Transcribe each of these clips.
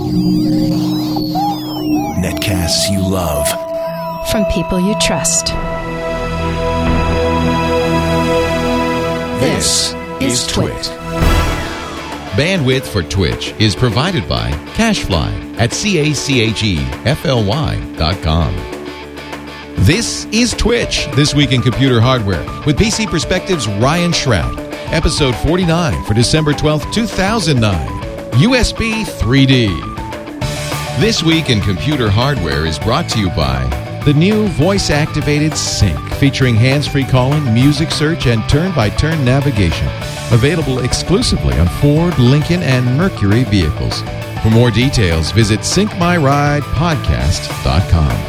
Netcasts you love. From people you trust. This is Twit. Bandwidth for Twitch is provided by CacheFly at CACHEFLY.com. This is Twitch, This Week in Computer Hardware, with PC Perspective's Ryan Shrout. Episode 49 for December 12th, 2009. USB 3D. This Week in Computer Hardware is brought to you by the new voice-activated Sync, featuring hands-free calling, music search, and turn-by-turn navigation. Available exclusively on Ford, Lincoln, and Mercury vehicles. For more details, visit syncmyridepodcast.com.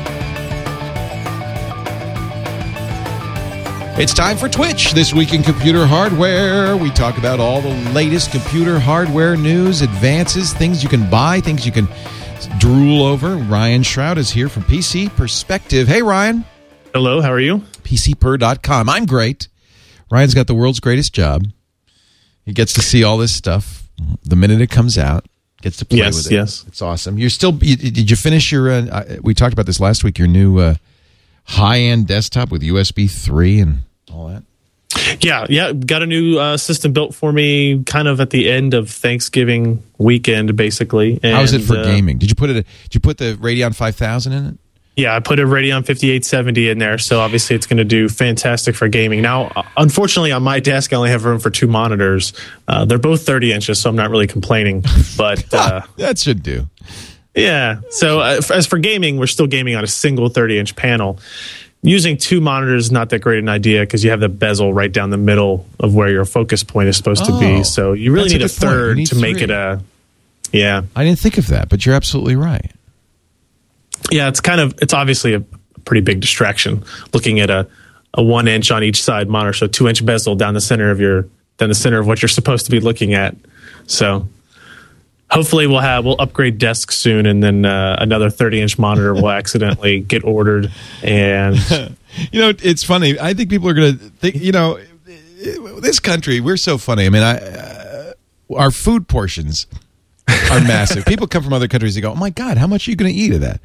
It's time for Twitch, This Week in Computer Hardware. We talk about all the latest computer hardware news, advances, things you can buy, things you can drool over. Ryan Shrout is here from PC Perspective. Hey, Ryan. Hello, how are you? PCper.com. I'm great. Ryan's got the world's greatest job. He gets to see all this stuff the minute it comes out. Gets to play with it. Yes. It's awesome. You're still. Did you finish your? We talked about this last week. Your new high-end desktop with USB 3 and all that. Yeah. Got a new system built for me, kind of at the end of Thanksgiving weekend, basically. And, how's it for gaming? Did you put the Radeon 5000 in it? Yeah, I put a Radeon 5870 in there, so obviously it's going to do fantastic for gaming. Now, unfortunately, on my desk, I only have room for two monitors. They're both 30 inches, so I'm not really complaining. But that should do. Yeah. So as for gaming, we're still gaming on a single 30-inch panel. Using two monitors is not that great an idea because you have the bezel right down the middle of where your focus point is supposed to be. So you really need a third to make it a... Yeah. I didn't think of that, but you're absolutely right. Yeah, it's obviously a pretty big distraction looking at a 1 inch on each side monitor, so 2-inch bezel down the center of what you're supposed to be looking at. So hopefully we'll upgrade desks soon, and then another 30-inch monitor will accidentally get ordered. And it's funny. I think people are going to think, this country, we're so funny. I mean, our food portions are massive. People come from other countries and go, "Oh my God, how much are you going to eat of that?"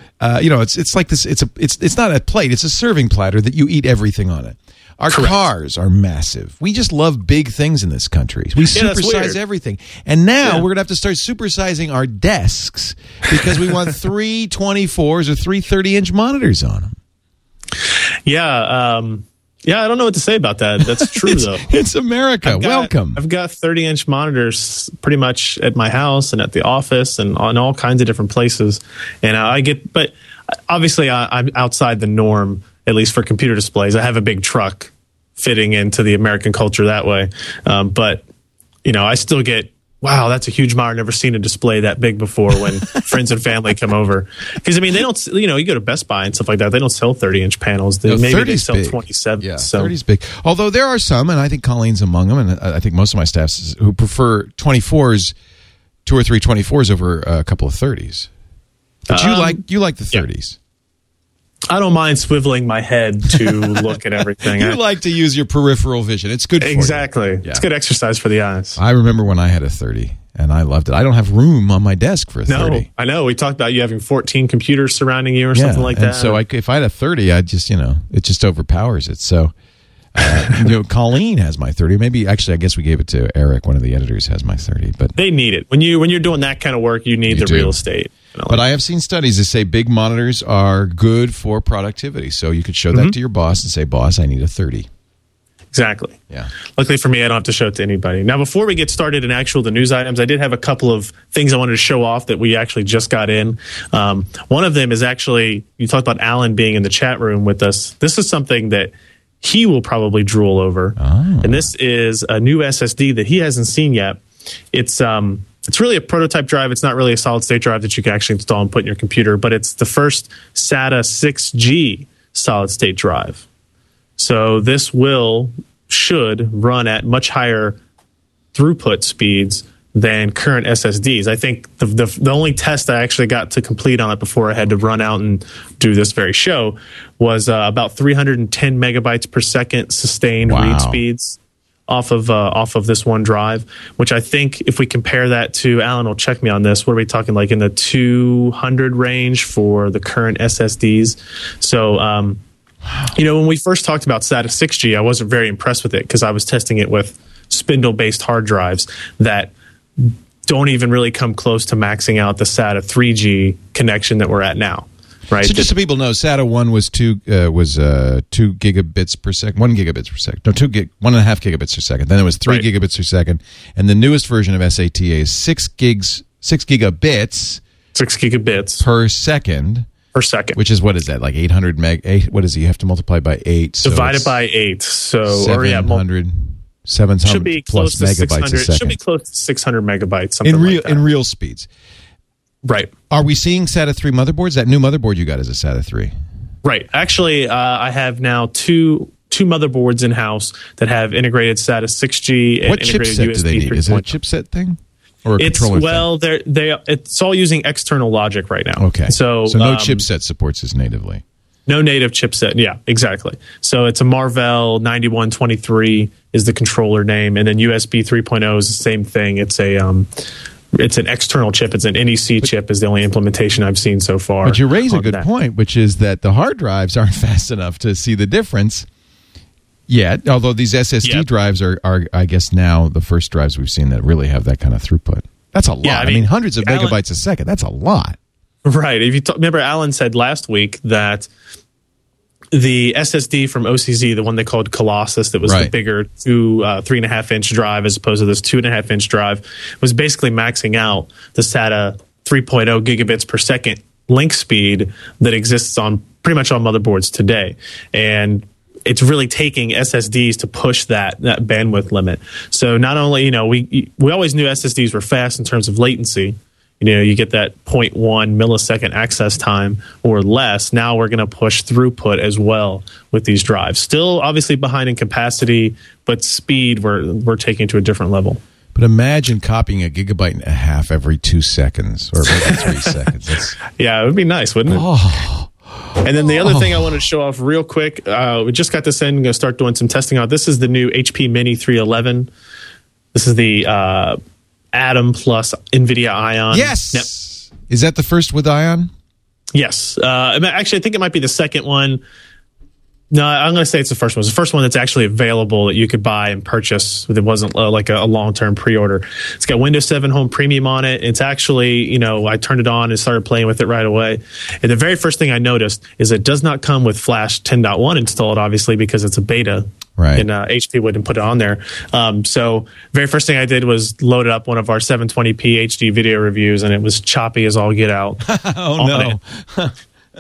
It's like this. It's not a plate. It's a serving platter that you eat everything on it. Our Correct. Cars are massive. We just love big things in this country. We supersize everything. And now we're going to have to start supersizing our desks because we want 3 24s or 3 30-inch monitors on them. Yeah. I don't know what to say about that. That's true, though. It's America. Welcome. I've got 30-inch monitors pretty much at my house and at the office and on all kinds of different places. And but obviously I'm outside the norm, at least for computer displays. I have a big truck fitting into the American culture that way. But, I still get, wow, that's a huge monitor. Never seen a display that big before when friends and family come over. Because, they don't, you go to Best Buy and stuff like that. They don't sell 30-inch panels. Maybe they sell 27. Yeah, so 30's big. Although there are some, and I think Colleen's among them, and I think most of my staff who prefer 24s, 2 or 3 24s over a couple of 30s. But you like the 30s. I don't mind swiveling my head to look at everything. You like to use your peripheral vision. It's good for you. Exactly. Yeah. It's good exercise for the eyes. I remember when I had a 30, and I loved it. I don't have room on my desk for a 30. No, I know. We talked about you having 14 computers surrounding you or something like that. So if I had a 30, I just, it just overpowers it. So, Colleen has my 30. Maybe, actually, I guess we gave it to Eric. One of the editors has my 30. But they need it. When you're doing that kind of work, you need the real estate. But I have seen studies that say big monitors are good for productivity. So you could show that to your boss and say, "Boss, I need a 30." Exactly. Yeah. Luckily for me, I don't have to show it to anybody. Now, before we get started in the news items, I did have a couple of things I wanted to show off that we actually just got in. One of them is actually, you talked about Alan being in the chat room with us. This is something that he will probably drool over. Oh. And this is a new SSD that he hasn't seen yet. It's really a prototype drive. It's not really a solid-state drive that you can actually install and put in your computer, but it's the first SATA 6G solid-state drive. So this should run at much higher throughput speeds than current SSDs. I think the only test I actually got to complete on it before I had to run out and do this very show was about 310 megabytes per second sustained read speeds off of this one drive, which I think if we compare that to, Alan will check me on this, what are we talking, like in the 200 range for the current SSDs? So, when we first talked about SATA 6G, I wasn't very impressed with it because I was testing it with spindle-based hard drives that don't even really come close to maxing out the SATA 3G connection that we're at now. Right. So just so people know, SATA 1 was 2 gigabits per second, 1 gigabits per second. No, 1.5 gigabits per second. Then it was 3 gigabits per second, and the newest version of SATA is 6 gigabits 6 gigabits per second. Which is, what is that, like 800 meg? What is it? You have to multiply by 8. So divided by 8. So 700 should be close to megabytes a second. Should be close to 600 megabytes. Something in real speeds. Right. Are we seeing SATA 3 motherboards? That new motherboard you got is a SATA 3. Right. Actually, I have now two motherboards in house that have integrated SATA 6G and what integrated chipset USB do they need? 3.0. Is it a chipset thing? Or a controller thing? It's all using external logic right now. Okay. So no chipset supports this natively. No native chipset. Yeah, exactly. So it's a Marvell 9123 is the controller name, and then USB 3.0 is the same thing. It's an external chip. It's an NEC chip is the only implementation I've seen so far. But you raise a good point, which is that the hard drives aren't fast enough to see the difference yet, although these SSD drives are, I guess, now the first drives we've seen that really have that kind of throughput. That's a lot. Yeah, I mean, hundreds of megabytes a second. That's a lot. Right. If you remember, Alan said last week that the SSD from OCZ, the one they called Colossus, that was the bigger 3.5-inch drive as opposed to this 2.5-inch drive, was basically maxing out the SATA 3.0 gigabits per second link speed that exists on pretty much all motherboards today. And it's really taking SSDs to push that bandwidth limit. So not only, we always knew SSDs were fast in terms of latency. You get that 0.1 millisecond access time or less. Now we're going to push throughput as well with these drives. Still obviously behind in capacity, but speed we're taking to a different level. But imagine copying 1.5 gigabytes every 2 seconds or every 3 seconds. Yeah, it would be nice, wouldn't it? Oh. And then the other thing I want to show off real quick, we just got this in. I'm going to start doing some testing out. This is the new HP Mini 311. This is the Atom plus NVIDIA Ion. Yes. Yep. Is that the first with Ion? Yes. Actually, I think it might be the second one. No, I'm going to say it's the first one. It's the first one that's actually available that you could buy and purchase. It wasn't like a long-term pre-order. It's got Windows 7 Home Premium on it. It's actually, I turned it on and started playing with it right away. And the very first thing I noticed is it does not come with Flash 10.1 installed, obviously, because it's a beta. Right. And HP wouldn't put it on there. So very first thing I did was load up one of our 720p HD video reviews, and it was choppy as all get out. Oh, no.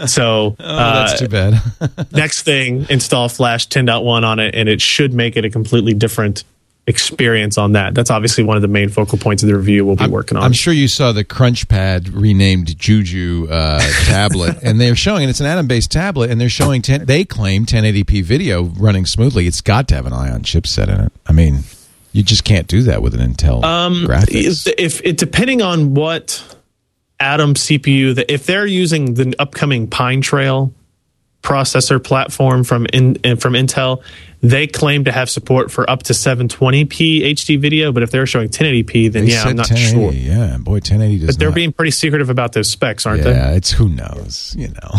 So that's too bad. Next thing, install Flash 10.1 on it, and it should make it a completely different experience on that. That's obviously one of the main focal points of the review we'll be working on. I'm sure you saw the CrunchPad renamed Juju tablet, and they're showing, and it's an Atom-based tablet, and they're showing, they claim 1080p video running smoothly. It's got to have an Ion chipset in it. I mean, you just can't do that with an Intel graphics. If depending on what Atom CPU, if they're using the upcoming Pine Trail processor platform from Intel, they claim to have support for up to 720p HD video, but if they're showing 1080p, then I'm not sure. Yeah, boy, 1080 does. But they're being pretty secretive about those specs, aren't they? Yeah, it's who knows.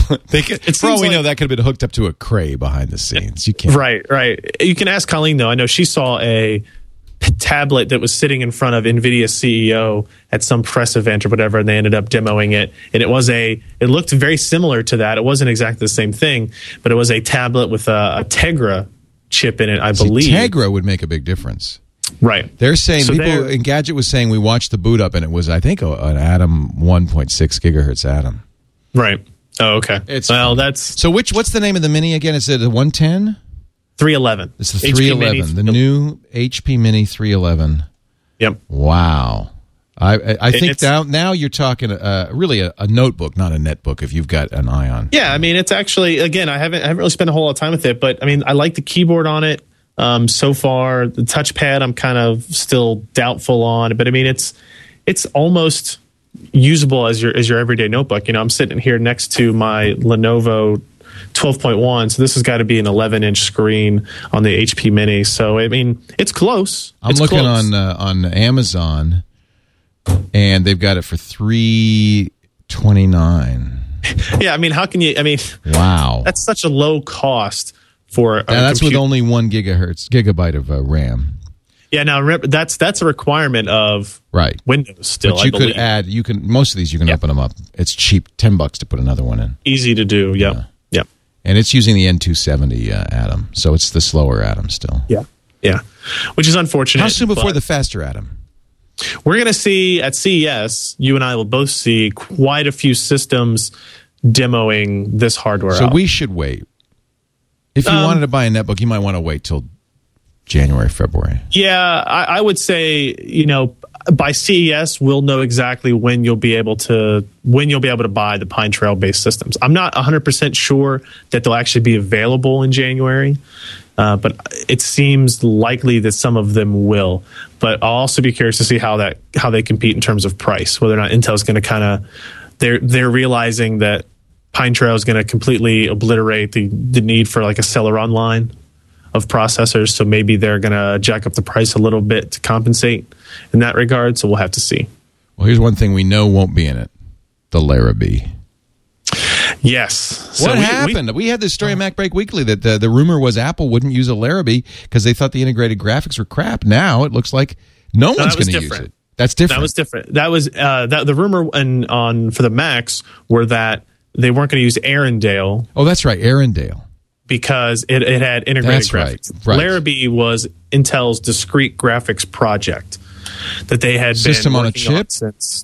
For all we know, that could have been hooked up to a Cray behind the scenes. You can't. Right. You can ask Colleen though. I know she saw a tablet that was sitting in front of NVIDIA's CEO at some press event or whatever, and they ended up demoing it. And it looked very similar to that. It wasn't exactly the same thing, but it was a tablet with a Tegra chip in it, I believe. Tegra would make a big difference. Right. They're saying, people in Gadget was saying, we watched the boot up, and it was, I think, an Atom 1.6 gigahertz Atom. Right. Oh, okay. So what's the name of the Mini again? Is it a 110? 311. It's the 311, the new HP Mini 311. Yep. Wow. I think now you're talking really a notebook, not a netbook, if you've got an Ion. Yeah, I mean, it's actually, again, I haven't really spent a whole lot of time with it, but I mean, I like the keyboard on it so far. The touchpad, I'm kind of still doubtful on, but I mean, it's almost usable as your everyday notebook. I'm sitting here next to my Lenovo 12.1. So this has got to be an 11-inch screen on the HP Mini. So I mean, it's close. I'm looking on Amazon, and they've got it for $329. Yeah, I mean, how can you? I mean, wow, that's such a low cost for. That's with only 1 gigabyte of RAM. Yeah, now remember that's a requirement of Windows still. But you could add. Most of these you can open them up. It's cheap, $10 to put another one in. Easy to do. Yep. Yep. And it's using the N270 Atom, so it's the slower Atom still. Yeah. Yeah. Which is unfortunate. How soon before the faster Atom? We're going to see at CES. You and I will both see quite a few systems demoing this hardware. So we should wait. If you wanted to buy a netbook, you might want to wait till January, February. Yeah, I would say, by CES we'll know exactly when you'll be able to buy the Pine Trail based systems. I'm not 100% sure that they'll actually be available in January, but it seems likely that some of them will. But I'll also be curious to see how they compete in terms of price. Whether or not Intel's going to they're realizing that Pine Trail is going to completely obliterate the need for like a Celeron line of processors, so maybe they're going to jack up the price a little bit to compensate in that regard, so we'll have to see. Well, here's one thing we know won't be in it: the Larrabee. Yes. What happened? We had this story in MacBreak Weekly that the rumor was Apple wouldn't use a Larrabee because they thought the integrated graphics were crap. Now it looks like no one's going to use it. That's different. That was different. That was the rumor for the Macs were that they weren't going to use Arendelle. Oh, that's right, Arendelle. Because it had integrated graphics. Right. Larrabee was Intel's discrete graphics project that they had system been on a working chip. On since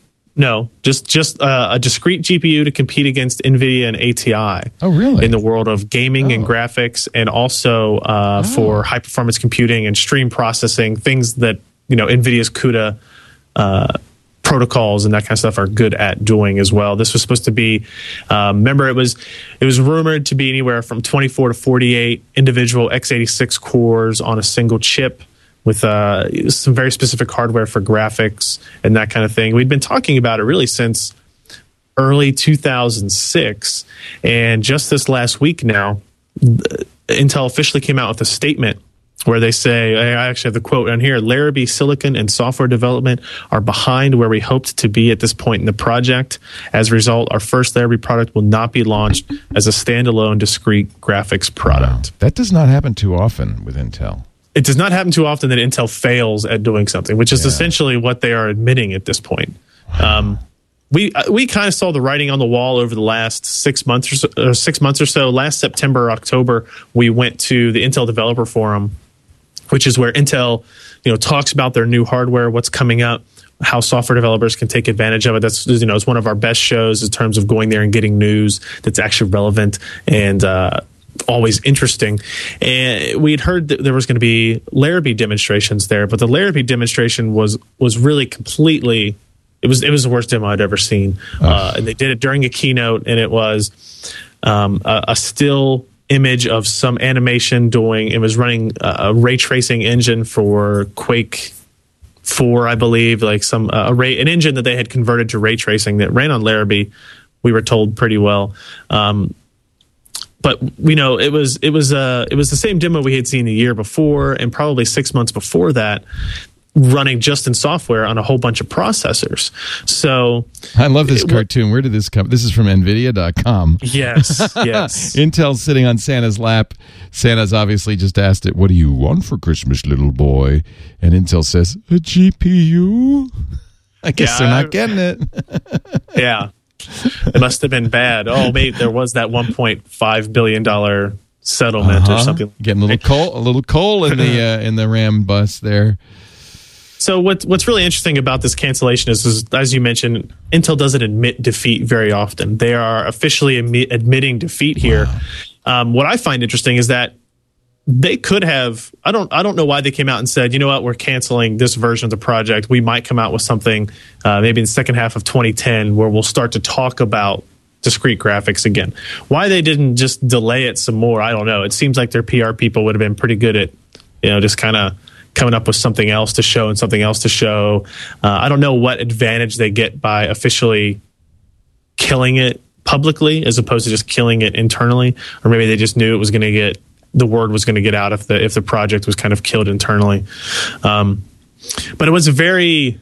just a discrete GPU to compete against NVIDIA and ATI. Oh, really? In the world of gaming and graphics, and also for high performance computing and stream processing, things that NVIDIA's CUDA protocols and that kind of stuff are good at doing as well. This was supposed to be, remember, it was rumored to be anywhere from 24 to 48 individual x86 cores on a single chip with some very specific hardware for graphics and that kind of thing. We'd been talking about it really since early 2006, and just this last week now, Intel officially came out with a statement where they say, I actually have the quote on here, Larrabee silicon and software development are behind where we hoped to be at this point in the project. As a result, our first Larrabee product will not be launched as a standalone discrete graphics product. Wow. That does not happen too often with Intel. It does not happen too often that Intel fails at doing something, which is essentially what they are admitting at this point. Wow. We kind of saw the writing on the wall over the last 6 months or so. Last September, October, we went to the Intel Developer Forum, which is where Intel, talks about their new hardware, what's coming up, how software developers can take advantage of it. That's, it's one of our best shows in terms of going there and getting news that's actually relevant and always interesting. And we had heard that there was going to be Larrabee demonstrations there, but the Larrabee demonstration was really completely. It was the worst demo I'd ever seen. And they did it during a keynote, and it was a still image of some animation it was running a ray tracing engine for Quake 4, I believe, like an engine that they had converted to ray tracing that ran on Larrabee. We were told pretty well. But it was the same demo we had seen the year before, and probably 6 months before that, running just in software on a whole bunch of processors. So I love this cartoon. Where did this come? This is from NVIDIA.com. Yes. Intel's sitting on Santa's lap. Santa's obviously just asked it, "What do you want for Christmas, little boy?" And Intel says, "A GPU." I guess they're not getting it. Yeah. It must have been bad. Oh, maybe there was that $1.5 billion settlement or something. Getting a little coal in the RAM bus there. So what's really interesting about this cancellation is, as you mentioned, Intel doesn't admit defeat very often. They are officially admitting defeat here. Wow. What I find interesting is that they could have. I don't know why they came out and said, you know what, we're canceling this version of the project. We might come out with something maybe in the second half of 2010 where we'll start to talk about discrete graphics again. Why they didn't just delay it some more, I don't know. It seems like their PR people would have been pretty good at, just kind of coming up with something else to show and something else to show. I don't know what advantage they get by officially killing it, publicly as opposed to just killing it internally, or maybe they just knew the word was going to get out if the project was kind of killed internally. But it was a very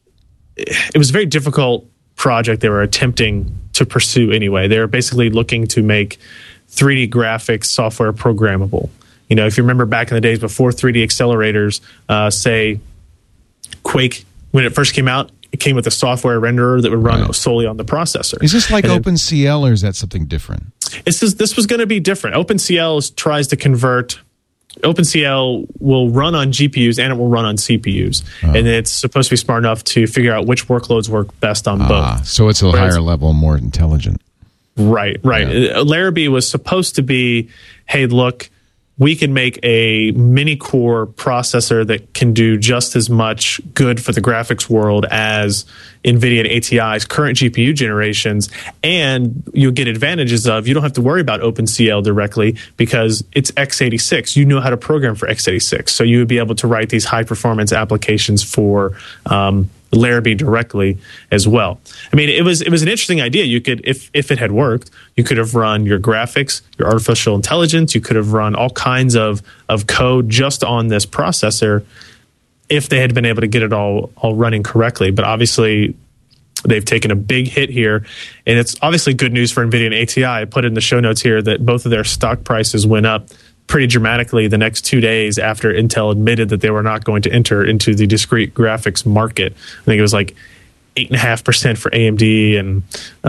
difficult project they were attempting to pursue anyway. They were basically looking to make 3D graphics software programmable. You know, if you remember back in the days before 3D accelerators, say Quake, when it first came out, it came with a software renderer that would run solely on the processor. Is this like OpenCL, or is that something different? This was going to be different. OpenCL tries to convert. OpenCL will run on GPUs and it will run on CPUs, and it's supposed to be smart enough to figure out which workloads work best on both. So it's a higher level, more intelligent. Right. Yeah. Larrabee was supposed to be, hey, look, we can make a mini-core processor that can do just as much good for the graphics world as NVIDIA and ATI's current GPU generations, and you'll get advantages of, you don't have to worry about OpenCL directly because it's x86. You know how to program for x86, so you would be able to write these high-performance applications for Larrabee directly as well. I mean, it was an interesting idea. You could, if it had worked, you could have run your graphics, your artificial intelligence, you could have run all kinds of code just on this processor if they had been able to get it all running correctly. But obviously, they've taken a big hit here, and it's obviously good news for NVIDIA and ATI. I put in the show notes here that both of their stock prices went up pretty dramatically the next 2 days after Intel admitted that they were not going to enter into the discrete graphics market. I think it was like 8.5% for AMD and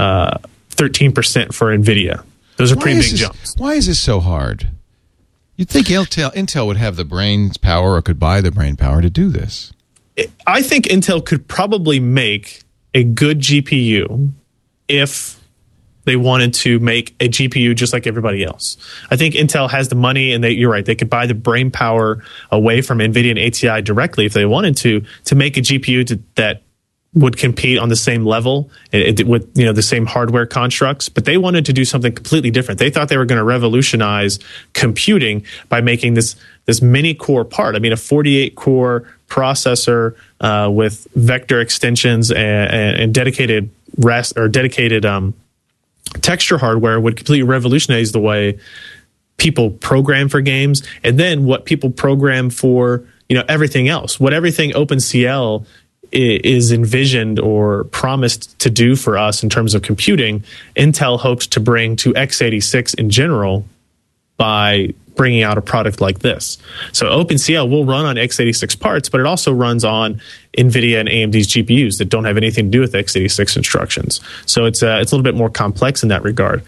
13% for NVIDIA. Those are pretty big jumps. Why is this so hard? You'd think Intel would have the brain power or could buy the brain power to do this. I think Intel could probably make a good GPU if they wanted to make a GPU just like everybody else. I think Intel has the money, and you're right, they could buy the brain power away from NVIDIA and ATI directly if they wanted to make a GPU that would compete on the same level with the same hardware constructs. But they wanted to do something completely different. They thought they were going to revolutionize computing by making this mini core part. I mean, a 48-core processor with vector extensions and dedicated texture hardware would completely revolutionize the way people program for games, and then what people program for, everything else. What everything OpenCL is envisioned or promised to do for us in terms of computing, Intel hopes to bring to x86 in general by bringing out a product like this. So OpenCL will run on x86 parts, but it also runs on NVIDIA and AMD's GPUs that don't have anything to do with x86 instructions. So it's a little bit more complex in that regard.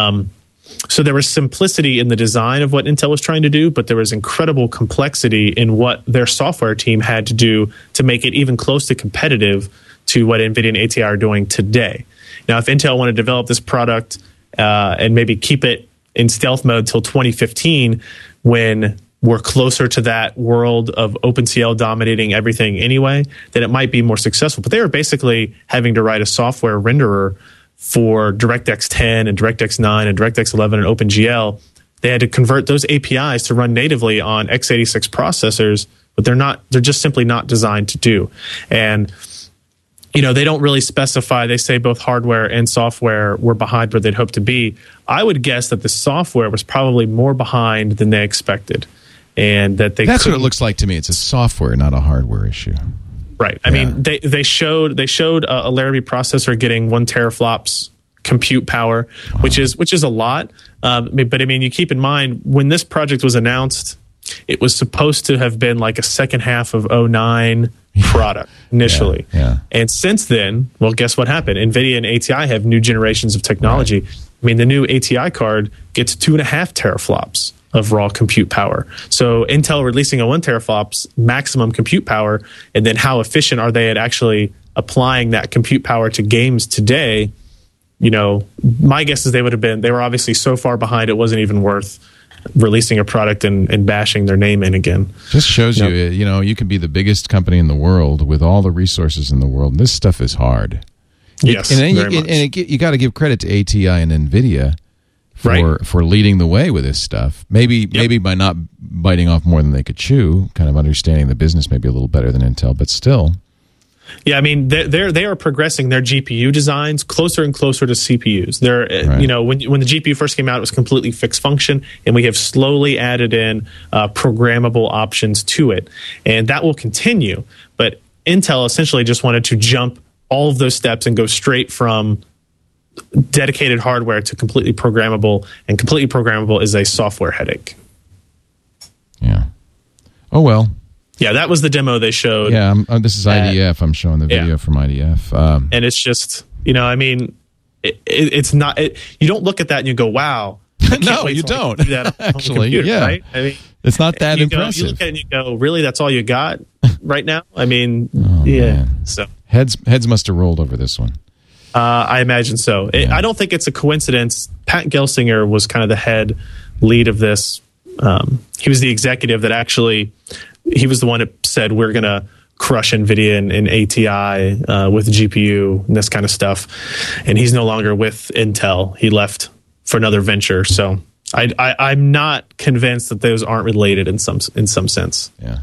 So there was simplicity in the design of what Intel was trying to do, but there was incredible complexity in what their software team had to do to make it even close to competitive to what NVIDIA and ATI are doing today. Now, if Intel wanted to develop this product and maybe keep it in stealth mode till 2015, when we're closer to that world of OpenCL dominating everything anyway, then it might be more successful. But they were basically having to write a software renderer for DirectX 10 and DirectX 9 and DirectX 11 and OpenGL. They had to convert those APIs to run natively on x86 processors, but they're just simply not designed to do. And they don't really specify. They say both hardware and software were behind where they'd hoped to be. I would guess that the software was probably more behind than they expected, and that that's what it looks like to me. It's a software, not a hardware issue. Right. I mean, they showed a Larrabee processor getting 1 teraflops compute power, which is a lot. But I mean, you keep in mind when this project was announced, it was supposed to have been like a second half of 2009 product initially. Yeah. And since then, well, guess what happened? NVIDIA and ATI have new generations of technology. Right. I mean, the new ATI card gets 2.5 teraflops of raw compute power. So Intel releasing a 1 teraflops maximum compute power, and then how efficient are they at actually applying that compute power to games today? My guess is they were obviously so far behind it wasn't even worth releasing a product and bashing their name in again. Just shows you can be the biggest company in the world with all the resources in the world. This stuff is hard. Yes, you got to give credit to ATI and NVIDIA for leading the way with this stuff. Maybe by not biting off more than they could chew, kind of understanding the business maybe a little better than Intel, but still. Yeah, I mean, they are progressing their GPU designs closer and closer to CPUs. They're, Right. you know, when the GPU first came out, it was completely fixed function, and we have slowly added in programmable options to it, and that will continue. But Intel essentially just wanted to jump all of those steps and go straight from dedicated hardware to completely programmable, and completely programmable is a software headache. Yeah. Oh, well. Yeah, that was the demo they showed. Yeah, this is IDF. I'm showing the video from IDF. And it's just, you know, I mean, it's not, you don't look at that and you go, wow. No, you don't. Do that on Actually, computer, yeah. right? I mean, it's not that you impressive. You look at it and you go, really, that's all you got right now? I mean, Man. So Heads must have rolled over this one. I imagine so. I don't think it's a coincidence. Pat Gelsinger was kind of the head lead of this. He was the executive that actually, he was the one that said, we're going to crush NVIDIA and ATI with GPU and this kind of stuff. And he's no longer with Intel. He left for another venture. So I'm not convinced that those aren't related in some sense. Yeah.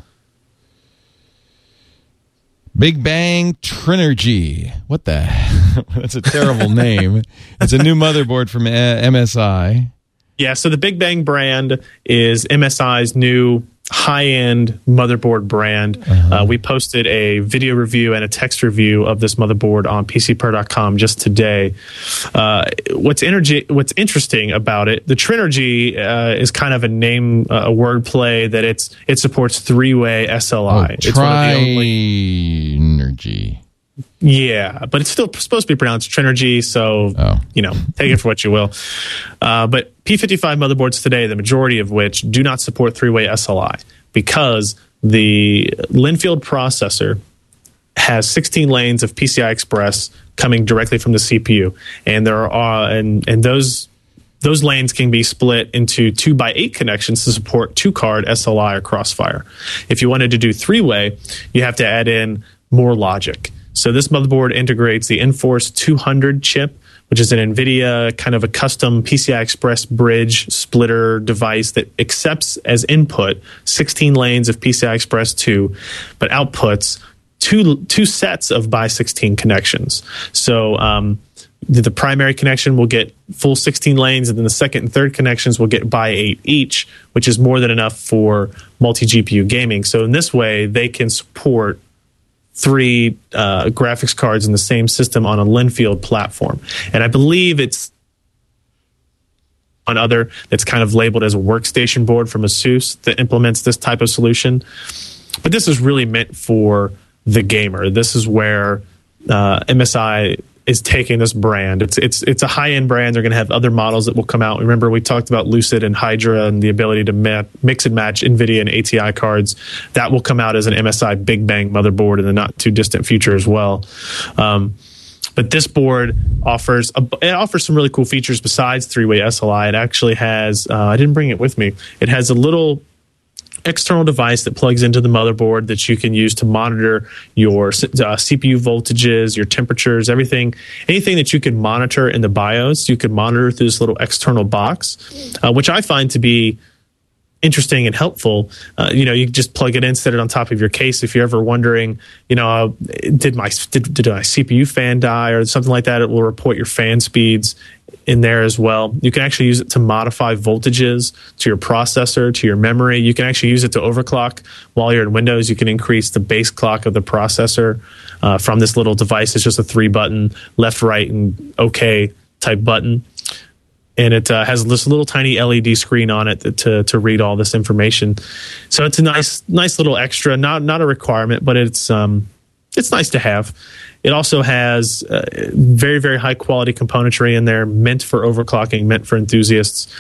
Big Bang Trinergy. What the? That's a terrible name. It's a new motherboard from MSI. Yeah, so the Big Bang brand is MSI's new high-end motherboard brand. We posted a video review and a text review of this motherboard on PCPer.com just today. What's interesting about it, the Trinergy is kind of a name, a wordplay that it supports three-way SLI. It's one of the only Trinergy. Yeah, but it's still supposed to be pronounced Trinergy, so, you know, take it for what you will. But P55 motherboards today, the majority of which do not support three-way SLI because the Linfield processor has 16 lanes of PCI Express coming directly from the CPU. And there are and those lanes can be split into 2x8 connections to support two-card SLI or Crossfire. If you wanted to do three-way, you have to add in more logic. So this motherboard integrates the Enforce 200 chip, which is an NVIDIA kind of a custom PCI Express bridge splitter device that accepts as input 16 lanes of PCI Express 2, but outputs two sets of by 16 connections. So the primary connection will get full 16 lanes, and then the second and third connections will get by 8 each, which is more than enough for multi-GPU gaming. So in this way, they can support 3 graphics cards in the same system on a Linfield platform. And I believe it's one other that's kind of labeled as a workstation board from ASUS that implements this type of solution. But this is really meant for the gamer. This is where MSI is taking this brand. It's a high-end brand. They're going to have other models that will come out. Remember, we talked about Lucid and Hydra and the ability to mix and match NVIDIA and ATI cards. That will come out as an MSI Big Bang motherboard in the not-too-distant future as well. But this board offers some really cool features besides three-way SLI. It actually has, I didn't bring it with me, it has a little external device that plugs into the motherboard that you can use to monitor your CPU voltages, your temperatures, anything that you can monitor in the BIOS, you could monitor through this little external box, which I find to be interesting and helpful. You know, you can just plug it in, set it on top of your case. If you're ever wondering, you know, did my CPU fan die or something like that, it will report your fan speeds in there as well. You can actually use it to modify voltages to your processor, to your memory. You can actually use it to overclock while you're in Windows. You can increase the base clock of the processor from this little device. It's just a 3-button left, right, and OK type button. And it has this little tiny LED screen on it to read all this information. So it's a nice little extra, not a requirement, but it's nice to have. It also has very, very high quality componentry in there, meant for overclocking, meant for enthusiasts.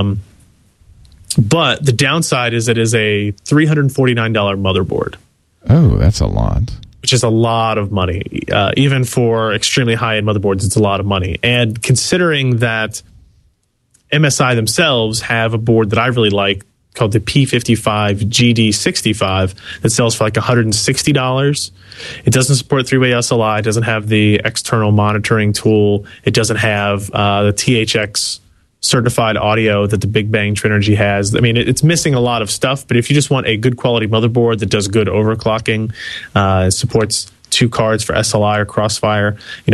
But the downside is it is a $349 motherboard. Oh, that's a lot. Which is a lot of money. Even for extremely high-end motherboards, it's a lot of money. And considering that MSI themselves have a board that I really like called the P55 GD65 that sells for like $160. It doesn't support three-way SLI. It doesn't have the external monitoring tool. It doesn't have the THX certified audio that the Big Bang Trinergy has. I mean, it's missing a lot of stuff, but if you just want a good quality motherboard that does good overclocking, supports 2 cards for SLI or Crossfire.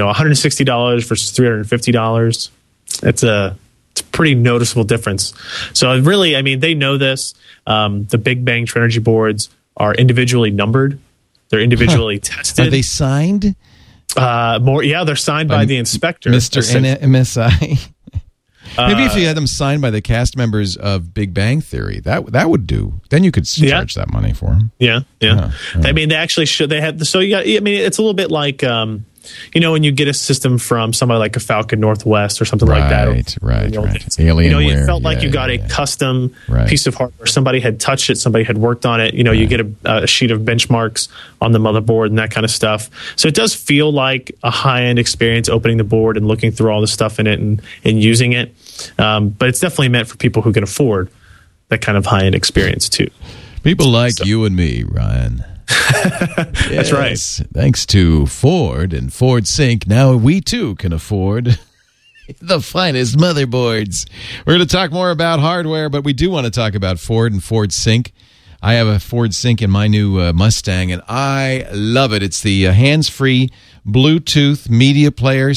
$160 versus $350. It's a pretty noticeable difference. So really, I mean, they know this. The Big Bang Trinergy boards are individually numbered. They're individually tested. Are they signed? They're signed by the inspector, Mr. MSI. Maybe if you had them signed by the cast members of Big Bang Theory, that would do. Then you could charge that money for them. Yeah. I mean, they actually should. They had so you got. I mean, it's a little bit like when you get a system from somebody like a Falcon Northwest or something like that. Right. Alienware. You felt like you got a custom piece of hardware. Somebody had touched it. Somebody had worked on it. You get a sheet of benchmarks on the motherboard and that kind of stuff. So it does feel like a high-end experience opening the board and looking through all the stuff in it and using it. But it's definitely meant for people who can afford that kind of high-end experience too. People like you and me, Ryan. That's right. Thanks to Ford and Ford Sync, now we too can afford the finest motherboards. We're going to talk more about hardware, but we do want to talk about Ford and Ford Sync. I have a Ford Sync in my new Mustang, and I love it. It's the hands-free Bluetooth media player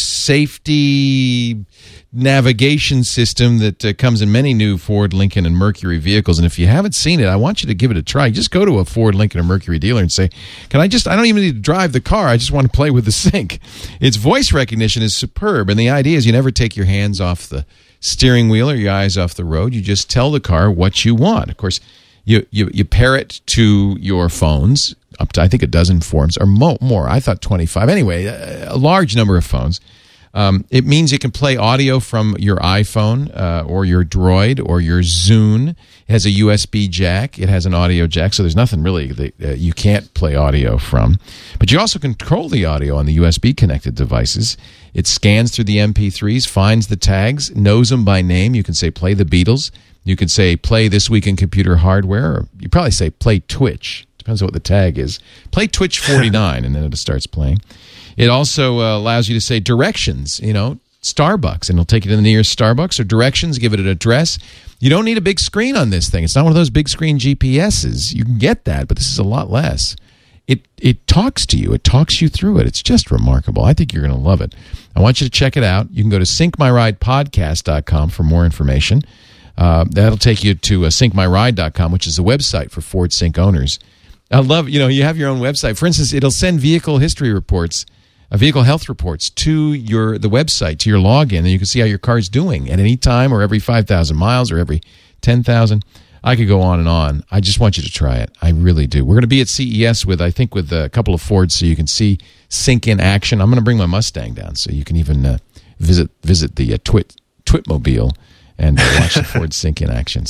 safety navigation system that comes in many new Ford, Lincoln, and Mercury vehicles. And if you haven't seen it, I want you to give it a try. Just go to a Ford, Lincoln, or Mercury dealer and say, I don't even need to drive the car. I just want to play with the Sync. Its voice recognition is superb. And the idea is you never take your hands off the steering wheel or your eyes off the road. You just tell the car what you want. Of course, you pair it to your phones, up to I think a dozen phones or more. I thought 25. Anyway, a large number of phones. It means you can play audio from your iPhone or your Droid or your Zune. It has a USB jack. It has an audio jack, so there's nothing really that you can't play audio from. But you also control the audio on the USB-connected devices. It scans through the MP3s, finds the tags, knows them by name. You can say, play the Beatles. You can say, play This Week in Computer Hardware. Or you probably say, play Twitch. Depends on what the tag is. Play Twitch 49, and then it starts playing. It also allows you to say directions, Starbucks, and it'll take you to the nearest Starbucks, or directions, give it an address. You don't need a big screen on this thing. It's not one of those big screen GPSs. You can get that, but this is a lot less. It talks to you. It talks you through it. It's just remarkable. I think you're going to love it. I want you to check it out. You can go to syncmyridepodcast.com for more information. That'll take you to syncmyride.com, which is a website for Ford Sync owners. I love, you have your own website. For instance, it'll send vehicle history reports, vehicle health reports to the website, to your login, and you can see how your car's doing at any time or every 5,000 miles or every 10,000. I could go on and on. I just want you to try it. I really do. We're going to be at CES with a couple of Fords so you can see Sync in action. I'm going to bring my Mustang down so you can even visit the Twitmobile and watch the Ford Sync in action.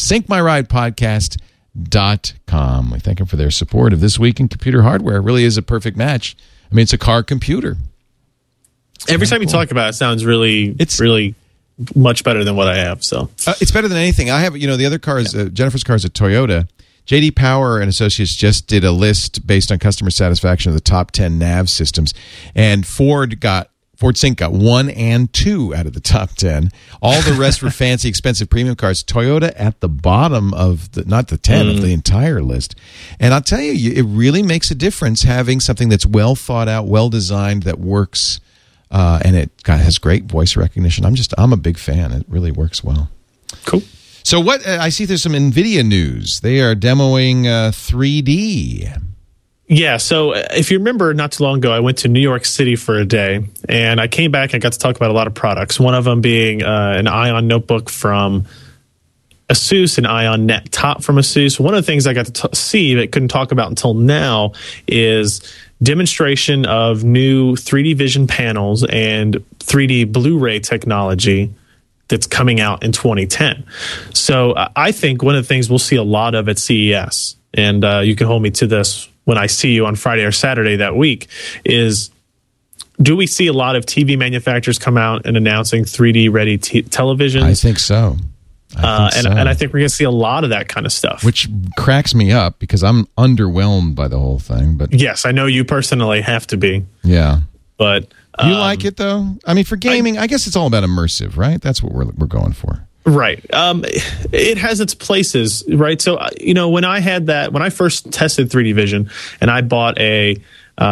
SyncMyRidePodcast.com. We thank them for their support of This Week in Computer Hardware. It really is a perfect match. I mean, it's a car computer. Every time you talk about it, sounds really much better than what I have. So it's better than anything. I have, the other car is Jennifer's car is a Toyota. J.D. Power and Associates just did a list based on customer satisfaction of the top 10 nav systems, and Ford Sync got 1 and 2 out of the top 10. All the rest were fancy, expensive premium cars. Toyota at the bottom of not the 10 of the entire list. And I'll tell you, it really makes a difference having something that's well thought out, well designed, that works, and it has great voice recognition. I'm a big fan. It really works well. Cool. So what I see there's some NVIDIA news. They are demoing 3D. Yeah, so if you remember, not too long ago, I went to New York City for a day, and I came back and got to talk about a lot of products, one of them being an Ion notebook from ASUS, an Ion Net Top from ASUS. One of the things I got to see that I couldn't talk about until now is demonstration of new 3D vision panels and 3D Blu-ray technology that's coming out in 2010. So I think one of the things we'll see a lot of at CES, and you can hold me to this when I see you on Friday or Saturday that week, is do we see a lot of TV manufacturers come out and announcing 3D ready televisions? I think so. And I think we're going to see a lot of that kind of stuff. Which cracks me up because I'm underwhelmed by the whole thing. But yes, I know you personally have to be. Yeah. But you like it, though? I mean, for gaming, I guess it's all about immersive, right? That's what we're going for. Right. It has its places, right? So, when I first tested 3D Vision and I bought a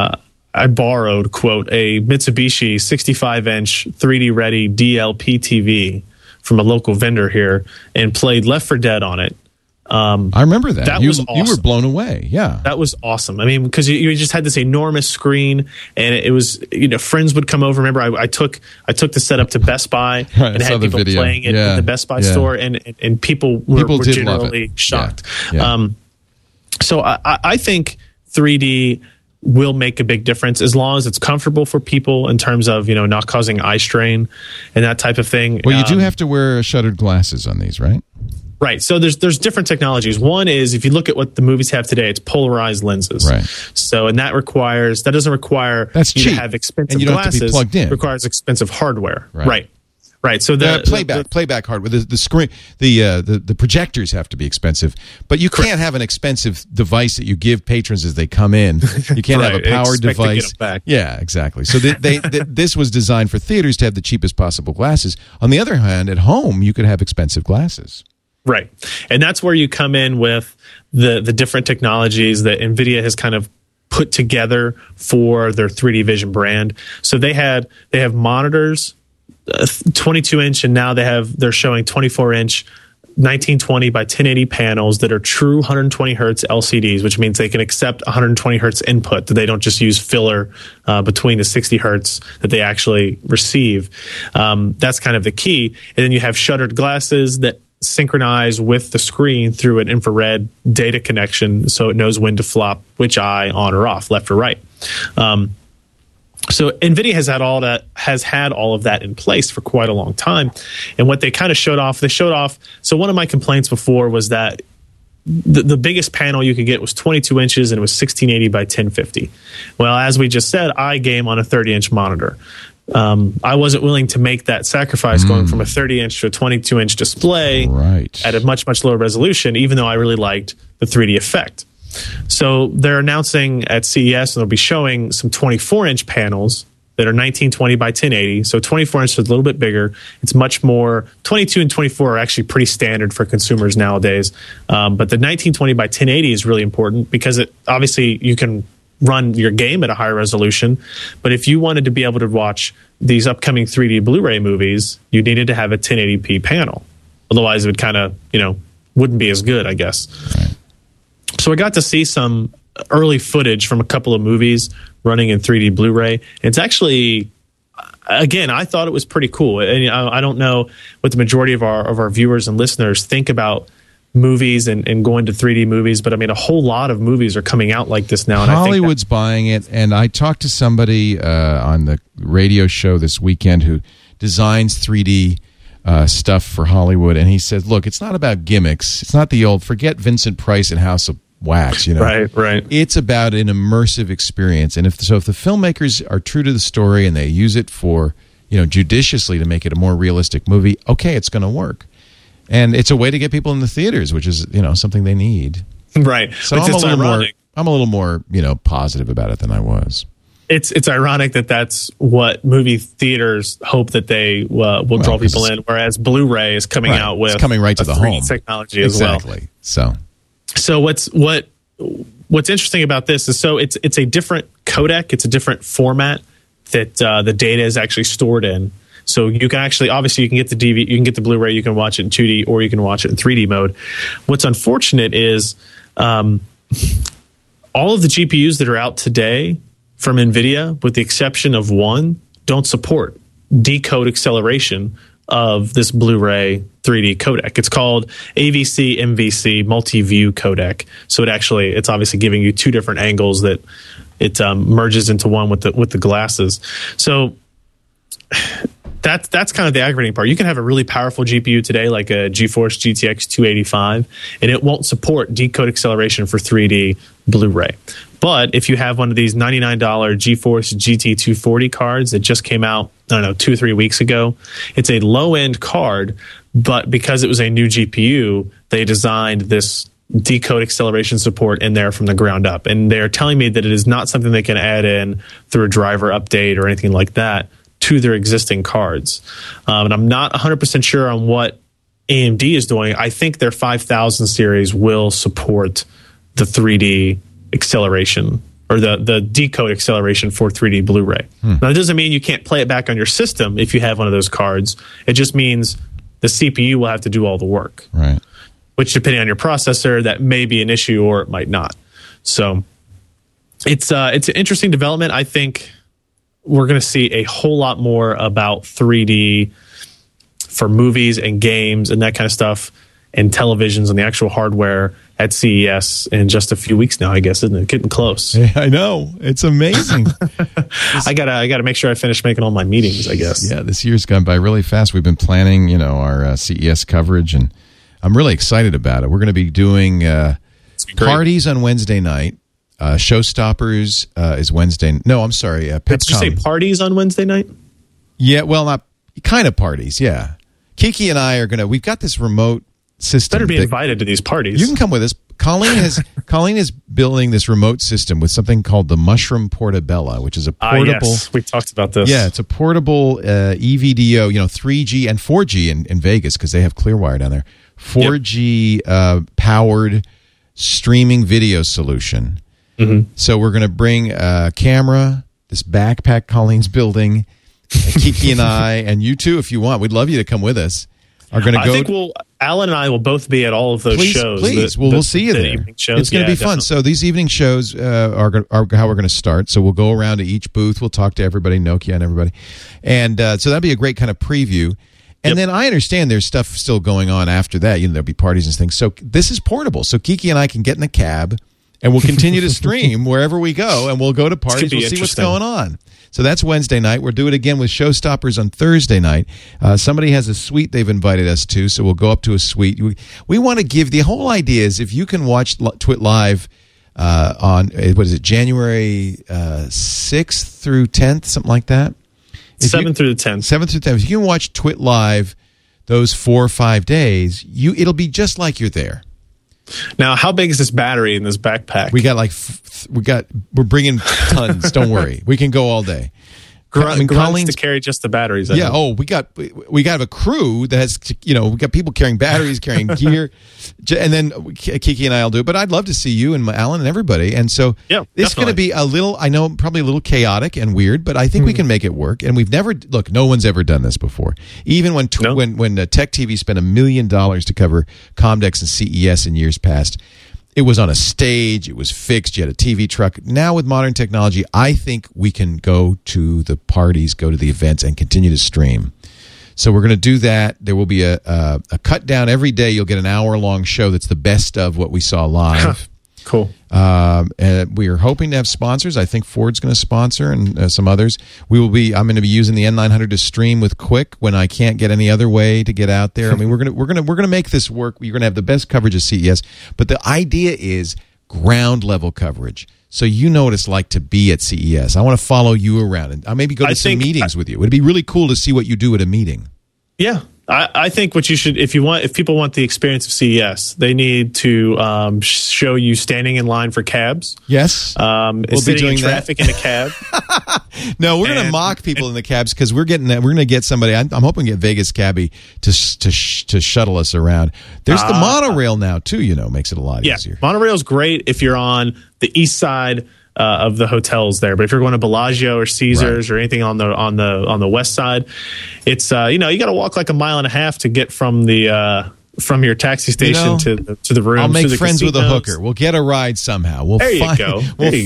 borrowed, quote, a Mitsubishi 65-inch 3D ready DLP TV from a local vendor here and played Left 4 Dead on it. I remember that. That was awesome. You were blown away. Yeah. That was awesome. I mean, because you just had this enormous screen, and it was, friends would come over. Remember, I took the setup to Best Buy and had people playing it in the Best Buy store, and people were generally shocked. Yeah. So I think 3D will make a big difference as long as it's comfortable for people in terms of, not causing eye strain and that type of thing. Well, you do have to wear shuttered glasses on these, right? Right. So there's different technologies. One is, if you look at what the movies have today, it's polarized lenses. Right. So, and that doesn't require That's you cheap. to have expensive and you don't glasses. have to be plugged in. It requires expensive hardware. Right. Right. So the playback hardware, the screen, the projectors have to be expensive, but you can't have an expensive device that you give patrons as they come in. You can't have a powered device. Yeah, exactly. So this was designed for theaters to have the cheapest possible glasses. On the other hand, at home, you could have expensive glasses. Right. And that's where you come in with the different technologies that NVIDIA has kind of put together for their 3D Vision brand. So they have monitors, 22-inch, and now they're showing 24-inch 1920 by 1080 panels that are true 120 hertz LCDs, which means they can accept 120 hertz input, that they don't just use filler between the 60 hertz that they actually receive. That's kind of the key. And then you have shuttered glasses that synchronize with the screen through an infrared data connection, so it knows when to flop which eye on or off, left or right. So NVIDIA has had all of that in place for quite a long time. And what they kind of showed off. So one of my complaints before was that the biggest panel you could get was 22 inches and it was 1680 by 1050. Well, as we just said, I game on a 30-inch monitor. I wasn't willing to make that sacrifice going from a 30-inch to a 22-inch display at a much, much lower resolution, even though I really liked the 3D effect. So they're announcing at CES, and they'll be showing some 24-inch panels that are 1920 by 1080. So 24 inch is a little bit bigger. It's much more. 22 and 24 are actually pretty standard for consumers nowadays. But the 1920 by 1080 is really important because obviously you can run your game at a higher resolution. But if you wanted to be able to watch these upcoming 3D Blu-ray movies, you needed to have a 1080p panel. Otherwise, it would kind of, wouldn't be as good, I guess. Right. So I got to see some early footage from a couple of movies running in 3D Blu-ray. It's actually, again, I thought it was pretty cool. And I don't know what the majority of our viewers and listeners think about movies and going to 3D movies, but I mean, a whole lot of movies are coming out like this now. And Hollywood's buying it, and I talked to somebody on the radio show this weekend who designs 3D stuff for Hollywood, and he said, look, it's not about gimmicks. It's not the old, forget Vincent Price and House of Wax, Right. It's about an immersive experience, and if the filmmakers are true to the story and they use it for, judiciously to make it a more realistic movie, okay, it's going to work. And it's a way to get people in the theaters, which is, something they need. Right. So I'm a little more, positive about it than I was. It's ironic that that's what movie theaters hope that they will draw people in, whereas Blu-ray is coming out with coming right to the home technology as well. Exactly. So what's interesting about this is it's a different codec, it's a different format that the data is actually stored in. So you can actually, obviously, you can get the DVD, you can get the Blu-ray, you can watch it in 2D, or you can watch it in 3D mode. What's unfortunate is all of the GPUs that are out today from NVIDIA, with the exception of one, don't support decode acceleration of this Blu-ray 3D codec. It's called AVC MVC multi-view codec. So it's obviously giving you two different angles that it merges into one with the glasses. So that's kind of the aggravating part. You can have a really powerful GPU today, like a GeForce GTX 285, and it won't support decode acceleration for 3D Blu-ray. But if you have one of these $99 GeForce GT240 cards that just came out, 2 or 3 weeks ago, it's a low-end card, but because it was a new GPU, they designed this decode acceleration support in there from the ground up. And they're telling me that it is not something they can add in through a driver update or anything like that to their existing cards. And I'm not 100% sure on what AMD is doing. I think their 5000 series will support the 3D acceleration or the decode acceleration for 3D Blu-ray. Now, that doesn't mean you can't play it back on your system if you have one of those cards. It just means the CPU will have to do all the work. Right. Which, depending on your processor, that may be an issue or it might not. So it's an interesting development. I think we're going to see a whole lot more about 3D for movies and games and that kind of stuff, and televisions and the actual hardware at CES in just a few weeks now, I guess, isn't it? Getting close. Yeah, I know. It's amazing. I gotta make sure I finish making all my meetings, I guess. Yeah, this year's gone by really fast. We've been planning, our CES coverage, and I'm really excited about it. We're going to be doing parties on Wednesday night. Showstoppers is Wednesday. No, I'm sorry. Did you say parties on Wednesday night? Yeah, well, not kind of parties. Yeah, Kiki and I are we've got this remote system. Better be invited to these parties. You can come with us. Colleen is building this remote system with something called the Mushroom Portabella, which is a portable. Yes, we talked about this. Yeah, it's a portable EVDO, 3G and 4G in Vegas because they have Clearwire down there. 4G powered streaming video solution. Mm-hmm. So we're going to bring a camera, this backpack Colleen's building, Kiki and I, and you too, if you want. We'd love you to come with us. Are going to go. I think Alan and I will both be at all of those shows. Please, we'll see you there. It's going to be fun. So these evening shows are how we're going to start. So we'll go around to each booth. We'll talk to everybody, Nokia and everybody. And so that'll be a great kind of preview. And then I understand there's stuff still going on after that. There'll be parties and things. So this is portable. So Kiki and I can get in the cab, and we'll continue to stream wherever we go, and we'll go to parties. We'll see what's going on. So that's Wednesday night. We'll do it again with Showstoppers on Thursday night. Somebody has a suite they've invited us to, so we'll go up to a suite. We want to give the whole idea is if you can watch Twit Live on, January 6th through 10th, something like that? 7th through the 10th. 7th through 10th. If you can watch Twit Live those 4 or 5 days, it'll be just like you're there. Now, how big is this battery in this backpack? We're bringing tons. Don't worry, we can go all day. Colleen's to carry just the batteries. Yeah. Oh, we got a crew that has, we got people carrying batteries, carrying gear, and then Kiki and I will do it. But I'd love to see you and Alan and everybody. And so it's going to be probably a little chaotic and weird, but I think we can make it work. And no one's ever done this before. Even when Tech TV spent $1 million to cover Comdex and CES in years past. It was on a stage. It was fixed. You had a TV truck. Now with modern technology, I think we can go to the parties, go to the events, and continue to stream. So we're going to do that. There will be a cut down every day. You'll get an hour-long show that's the best of what we saw live. Cool. And we are hoping to have sponsors. I think Ford's going to sponsor and some others. I'm going to be using the N900 to stream with Quick when I can't get any other way to get out there. I mean, we're going to make this work. You're going to have the best coverage of CES, but the idea is ground level coverage. So you know what it's like to be at CES. I want to follow you around, and I'll maybe go to some meetings with you. It'd be really cool to see what you do at a meeting. Yeah. I think what you should, if people want the experience of CES, they need to show you standing in line for cabs. Yes, we'll be doing traffic in a cab. No, we're going to mock people in the cabs because we're going to get somebody. I'm hoping to get Vegas Cabbie to shuttle us around. There's the monorail now too. Makes it a lot easier. Monorail's great if you're on the east side of the hotels there, but if you're going to Bellagio or Caesars or anything on the west side, it's you got to walk like 1.5 miles to get from your taxi station to the room. I'll make friends with a hooker. We'll get a ride somehow. There you go.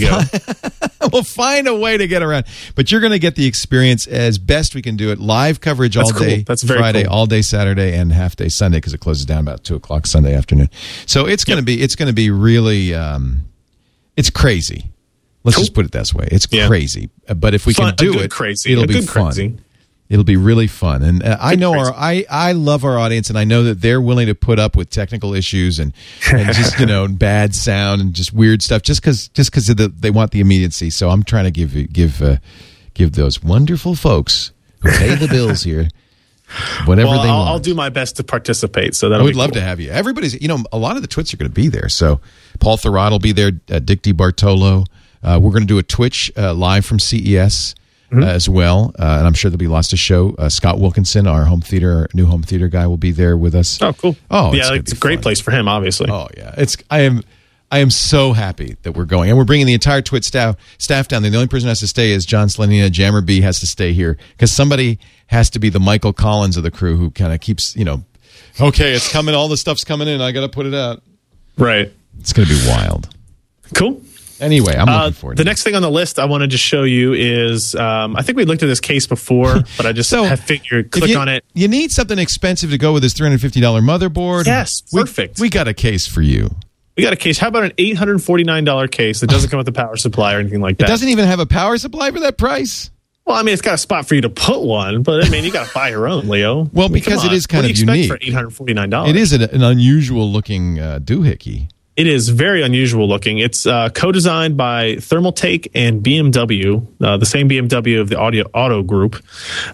We'll find a way to get around. But you're going to get the experience as best we can do it. Live coverage all day. That's very Friday, cool. all day Saturday, and half day Sunday because it closes down about 2:00 Sunday afternoon. So it's going to be really it's crazy. Let's just put it this way. It's crazy. But if we can do it, it'll be fun. Crazy. It'll be really fun. And I know I love our audience, and I know that they're willing to put up with technical issues and just, bad sound and just weird stuff just because they want the immediacy. So I'm trying to give those wonderful folks who pay the bills here whatever they want. I'll do my best to participate. So that I would love to have you. Everybody's, a lot of the Twits are going to be there. So Paul Thurrott will be there, Dick DiBartolo. We're going to do a Twitch live from CES as well, and I'm sure there'll be lots to show. Scott Wilkinson, our new home theater guy, will be there with us. Oh, cool! Oh, yeah, it's a great place for him, obviously. Oh, yeah, I am so happy that we're going. And we're bringing the entire Twit staff down there. The only person who has to stay is John Slanina. Jammer B has to stay here because somebody has to be the Michael Collins of the crew who kind of keeps, okay, it's coming. All the stuff's coming in. I got to put it out. Right. It's going to be wild. Cool. Anyway, I'm looking forward to it. The next thing on the list I wanted to show you is, I think we looked at this case before, but I just have figured, click on it. You need something expensive to go with this $350 motherboard. Yes, perfect. We got a case for you. We got a case. How about an $849 case that doesn't come with a power supply or anything like that? It doesn't even have a power supply for that price? Well, I mean, it's got a spot for you to put one, but I mean, you got to buy your own, Leo. Well, because it is kind of unique. What do you expect for $849? It is an unusual looking doohickey. It is very unusual looking. It's co-designed by Thermaltake and BMW, the same BMW of the Auto Group.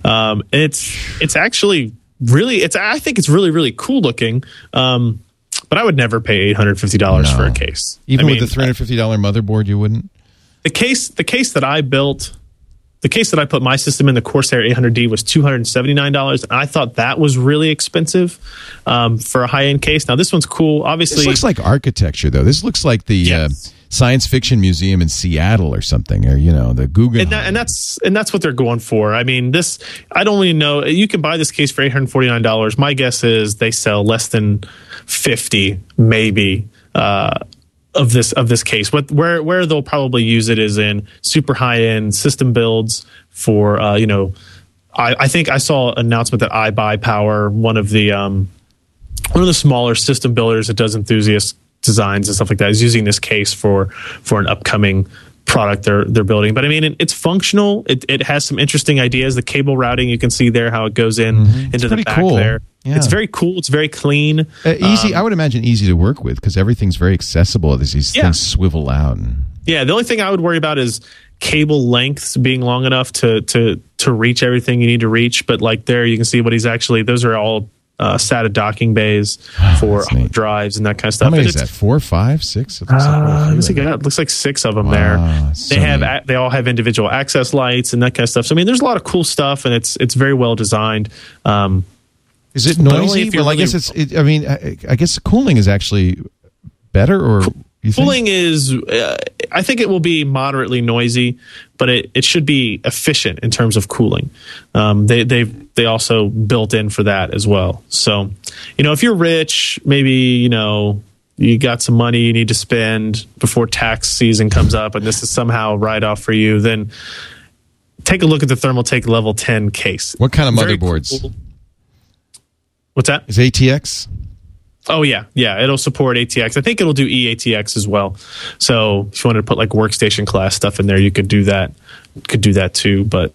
It's actually really, I think it's really, really cool looking. But I would never pay $850 for a case. Even with the $350 motherboard, you wouldn't? The case that I built, the case that I put my system in, the Corsair 800D, was $279, and I thought that was really expensive for a high-end case. Now, this one's cool. Obviously, this looks like architecture, though. This looks like the Science Fiction Museum in Seattle or something, or the Guggenheim. And that's what they're going for. I mean, this, I don't really know. You can buy this case for $849. My guess is they sell less than 50, maybe. Of this case, where they'll probably use it is in super high end system builds for I think I saw an announcement that iBuyPower, one of the smaller system builders that does enthusiast designs and stuff like that, is using this case for an upcoming product they're building. But I mean, it's functional. It has some interesting ideas. The cable routing, you can see there how it goes into the back there. Yeah. It's very cool. It's very clean. Easy. I would imagine easy to work with because everything's very accessible as these things swivel out. Yeah. The only thing I would worry about is cable lengths being long enough to reach everything you need to reach. But like there, you can see what those are all SATA docking bays for hard drives and that kind of stuff. How many is that? 4, 5, 6? It looks like 6 of them there. They all have individual access lights and that kind of stuff. So I mean, there's a lot of cool stuff, and it's very well designed. Is it noisy? Well, I guess I guess cooling is actually better, or you think? Cooling is. I think it will be moderately noisy, but it should be efficient in terms of cooling. They also built in for that as well. So, if you're rich, maybe you got some money you need to spend before tax season comes up, and this is somehow a write-off for you, then take a look at the Thermaltake Level 10 case. What kind of motherboards? Cool. What's that? Is ATX? Oh, yeah. Yeah, it'll support ATX. I think it'll do eATX as well. So if you wanted to put like workstation class stuff in there, you could do that. Could do that too, but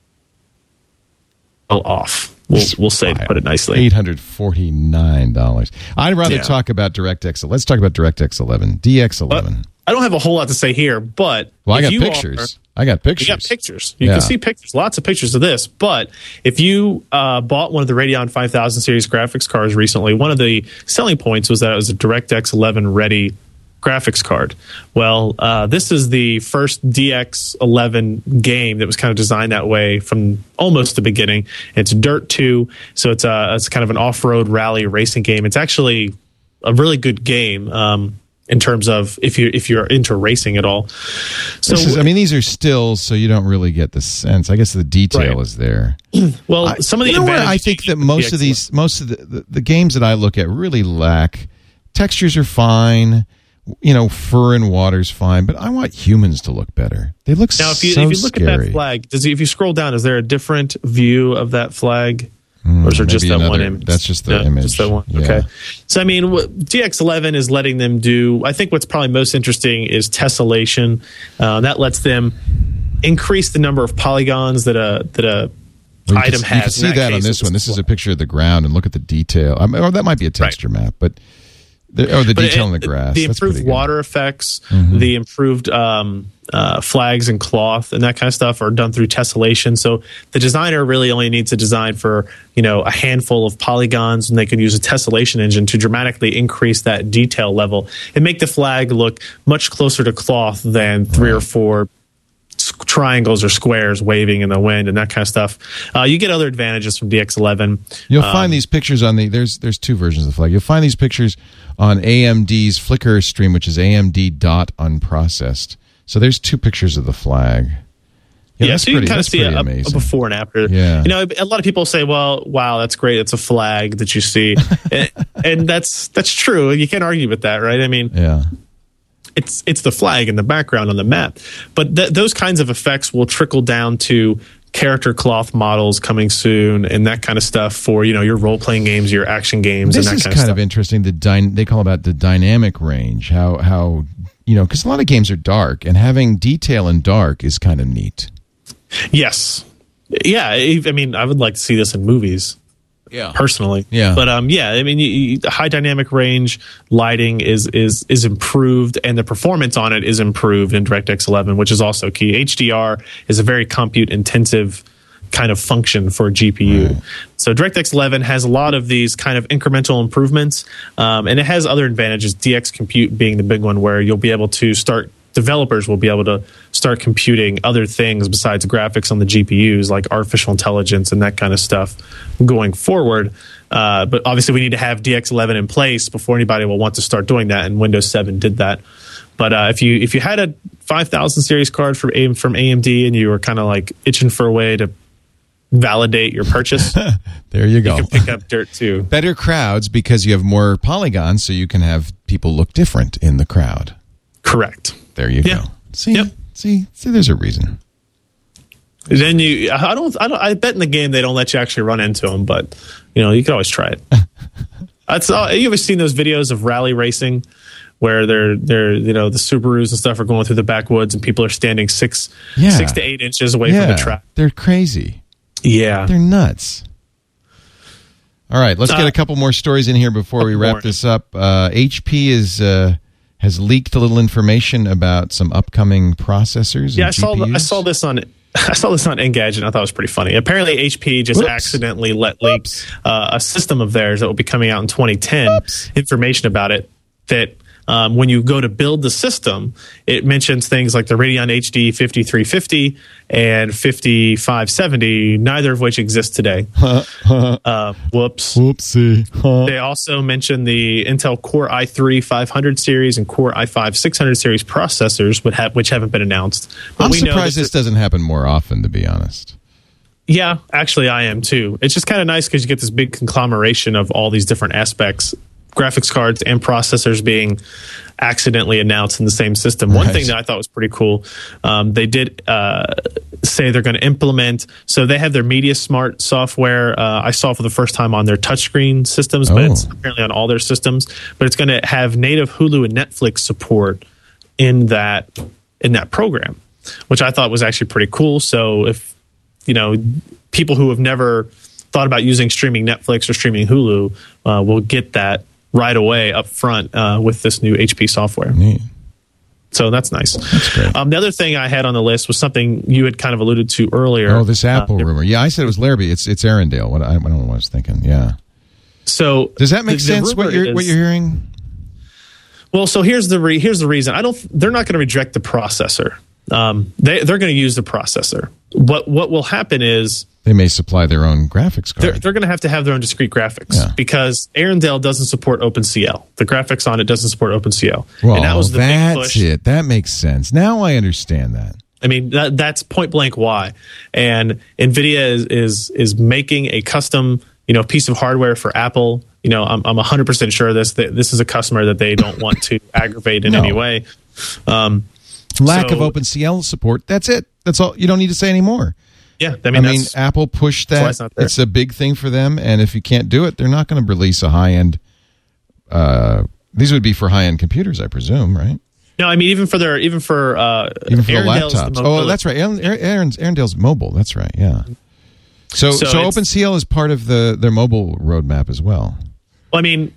off. We'll say, to put it nicely. $849. I'd rather talk about DirectX. Let's talk about DirectX 11, DX11. I don't have a whole lot to say here, but I got pictures. You got pictures. You can see pictures, lots of pictures of this. But if you bought one of the Radeon 5000 series graphics cards recently, one of the selling points was that it was a DirectX 11 ready graphics card. Well, this is the first DX11 game that was kind of designed that way from almost the beginning. It's Dirt 2, so it's kind of an off-road rally racing game. It's actually a really good game. In terms of if you're into racing at all. So these are stills, so you don't really get the sense. I guess the detail is there. Well, some of the advantages, I think that most of the games that I look at really lack textures are fine. Fur and water's fine, but I want humans to look better. They look now. If you look at that flag, if you scroll down, is there a different view of that flag? Or is there just that one image? That's just the image. Just that one. Yeah. Okay. So, I mean, DX11 is letting them do, I think what's probably most interesting is tessellation. That lets them increase the number of polygons that a item has. You can see that on this one. This is a picture of the ground, and look at the detail. Or that might be a texture map, but the detail in the grass. The improved water effects, the improved flags and cloth and that kind of stuff are done through tessellation. So the designer really only needs to design for a handful of polygons, and they can use a tessellation engine to dramatically increase that detail level and make the flag look much closer to cloth than 3 or 4 triangles or squares waving in the wind and that kind of stuff. You get other advantages from DX11. You'll find these pictures on there's two versions of the flag. You'll find these pictures on AMD's Flickr stream, which is AMD.unprocessed. So there's two pictures of the flag. Yeah, so you can kind of see a before and after. Yeah. You know, a lot of people say, well, wow, that's great. It's a flag that you see. and that's true. You can't argue with that, right? I mean, yeah. It's the flag in the background on the map. But those kinds of effects will trickle down to character cloth models coming soon and that kind of stuff for, your role-playing games, your action games, and that kind of stuff. This is kind of interesting. They call about the dynamic range, how because a lot of games are dark, and having detail in dark is kind of neat. Yes. Yeah, I mean, I would like to see this in movies. Yeah. Personally. Yeah. But I mean, high dynamic range lighting is improved, and the performance on it is improved in DirectX 11, which is also key. HDR is a very compute intensive kind of function for a GPU. Right. So DirectX 11 has a lot of these kind of incremental improvements, and it has other advantages, DX Compute being the big one, where you'll be able to developers will be able to start computing other things besides graphics on the GPUs, like artificial intelligence and that kind of stuff going forward. But obviously we need to have DX11 in place before anybody will want to start doing that, and Windows 7 did that. But if you had a 5000 series card from AMD and you were kind of like itching for a way to validate your purchase, there you go. You can pick up Dirt 2. Better crowds because you have more polygons, so you can have people look different in the crowd. Correct. There you go. See, there's a reason. Then I bet in the game they don't let you actually run into them, but you can always try it. You ever seen those videos of rally racing where they're the Subarus and stuff are going through the backwoods and people are standing 6 to 8 inches away from the track? They're crazy. Yeah, they're nuts. All right, let's get a couple more stories in here before we wrap this up. HP has leaked a little information about some upcoming processors. Yeah, and GPUs. I saw this on Engadget, and I thought it was pretty funny. Apparently, HP just accidentally let leak a system of theirs that will be coming out in 2010. Information about it that when you go to build the system, it mentions things like the Radeon HD 5350 and 5570, neither of which exist today. Whoopsie. They also mention the Intel Core i3 500 series and Core i5 600 series processors, which haven't been announced. But I'm surprised this doesn't happen more often, to be honest. Yeah, actually, I am too. It's just kind of nice because you get this big conglomeration of all these different aspects. Graphics cards and processors being accidentally announced in the same system. One thing that I thought was pretty cool, they did say they're going to implement, so they have their Media Smart software. I saw for the first time on their touchscreen systems, but it's apparently on all their systems. But it's going to have native Hulu and Netflix support in that program, which I thought was actually pretty cool. So if people who have never thought about using streaming Netflix or streaming Hulu will get that right away up front with this new HP software. Neat. So that's nice. That's great. The other thing I had on the list was something you had kind of alluded to earlier. Oh, this Apple rumor. Yeah, I said it was Larrabee. It's Arendelle. I don't know what I was thinking. Yeah. So does that make sense? What you're hearing? Well, so here's the reason. They're not going to reject the processor. They're going to use the processor. What will happen is they may supply their own graphics card. They're going to have their own discrete graphics because Arendelle doesn't support OpenCL. The graphics on it doesn't support OpenCL. Well, and that was the big push. That's it. That makes sense. Now I understand that. I mean, that's point blank why. And NVIDIA is making a custom piece of hardware for Apple. I'm 100% sure this is a customer that they don't want to aggravate in any way. Lack of OpenCL support. That's it. That's all. You don't need to say any more. Yeah, I mean, Apple pushed that. It's a big thing for them, and if you can't do it, they're not going to release a high-end. These would be for high-end computers, I presume, right? No, I mean even for the laptops. Oh, that's right. Arendelle's mobile. That's right. Yeah. So OpenCL is part of their mobile roadmap as well. Well, I mean,